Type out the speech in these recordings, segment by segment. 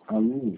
Alô,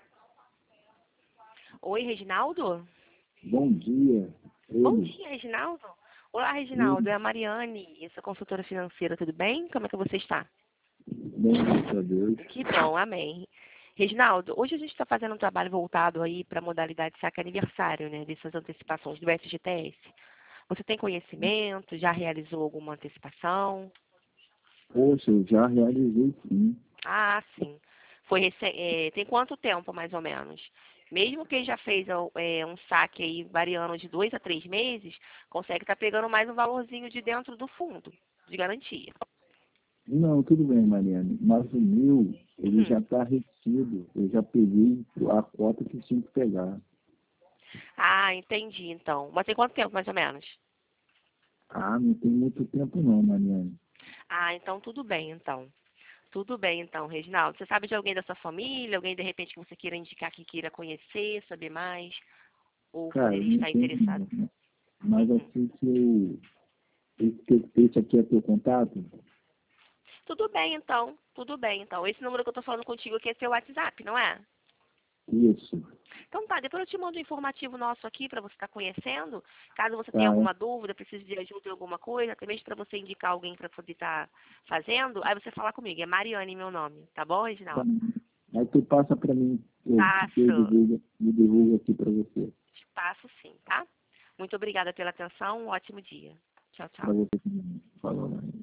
Oi, Reginaldo? bom dia. Bom Ele, dia, Reginaldo. Olá, Reginaldo. ele, É a Mariane, eu sou consultora financeira, tudo bem? Como é que você está? bem, graças a Deus. Que bom, amém. Reginaldo, hoje a gente está fazendo um trabalho voltado aí para a modalidade saque aniversário, né? Dessas antecipações do FGTS. Você tem conhecimento? Já realizou alguma antecipação? Poxa, eu já realizei sim. Ah, sim. Tem quanto tempo, mais ou menos? Mesmo quem já fez um saque aí variando de 2 a 3 meses, consegue estar pegando mais um valorzinho de dentro do fundo de garantia. Não, tudo bem, Mariane, mas o meu, ele já Uhum. está retido. Eu já peguei a cota que tinha que pegar. Ah, entendi, então. Mas tem quanto tempo, mais ou menos? Ah, não tem muito tempo não, Mariane. Ah, então tudo bem, então. Tudo bem, então, Reginaldo. Você sabe de alguém da sua família, alguém de repente que você queira indicar que queira conhecer, saber mais, ou Cara, poderia não estar tem, interessado? né? Mas Uhum. assim que esse aqui é teu contato? Tudo bem, então. Tudo bem, então. Esse número que eu tô falando contigo aqui é seu WhatsApp, não é? Isso. Então tá, depois eu te mando um informativo nosso aqui para você estar conhecendo. Caso você tenha Tá, alguma dúvida, precise de ajuda em alguma coisa, até mesmo para você indicar alguém para poder estar fazendo, aí você fala comigo. É Mariane meu nome, tá bom, tá. Reginaldo? Aí tu passa para mim, eu Passo, divulgo aqui para você. te passo sim, tá? Muito obrigada pela atenção, um ótimo dia. Tchau, Para tchau. você também. Falou, né?